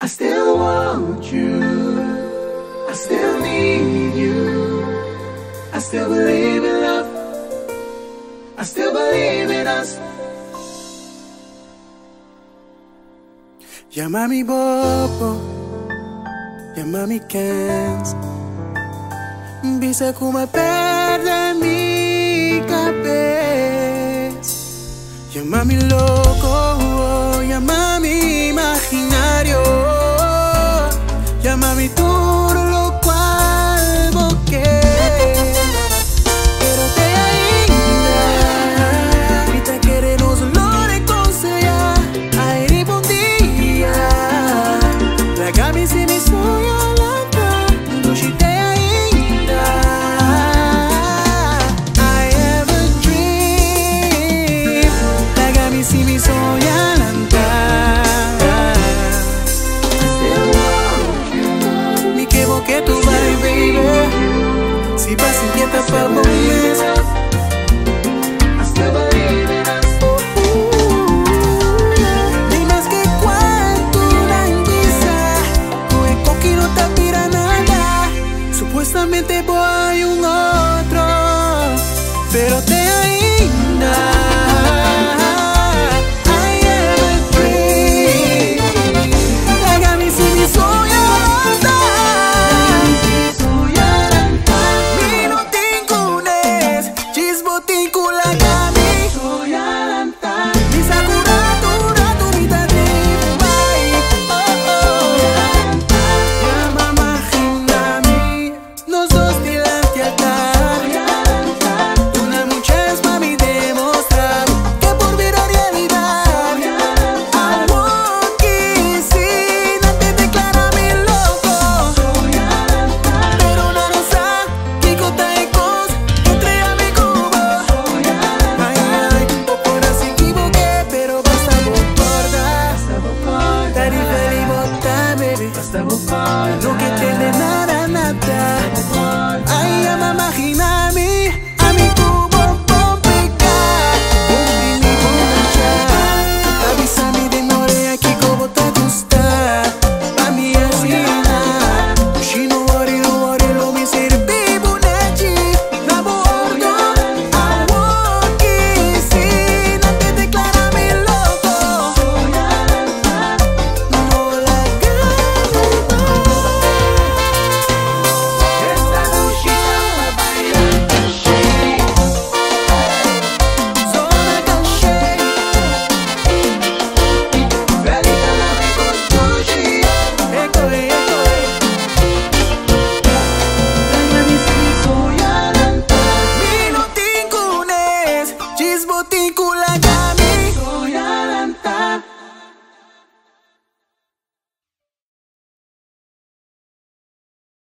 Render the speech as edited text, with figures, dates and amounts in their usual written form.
I still want you. I still need you. I still believe in love. I still believe in us. Llama a mi Bobo, llama a mi Kenz. Bisa come perde mi cabeza. Llama a mi loco, llama a mi imaginario. Llama a mi todo lo cual boqué. Pero te ainda grita queremos lo reconciliar. Aire bom dia. La camisa mi soy alanta. Luci te ainda. I have a dream. La camisa mi soy alanta. Que tú vas, baby. Si vas inquieta pa' volver. Ni más que cuánto la indiza. Coe coqui no te pira nada. Supuestamente voy a un otro, pero te ainda. No que tiene nada, nada. Ay, ama imaginarme a mi cubo con pecar. Un mini bonachar. Avísame de more aquí como te gusta. A mí así nada. She no worry, lo me sirve bonechi. Na bordo, I want kissing. No te declara mi loco. No la botín con la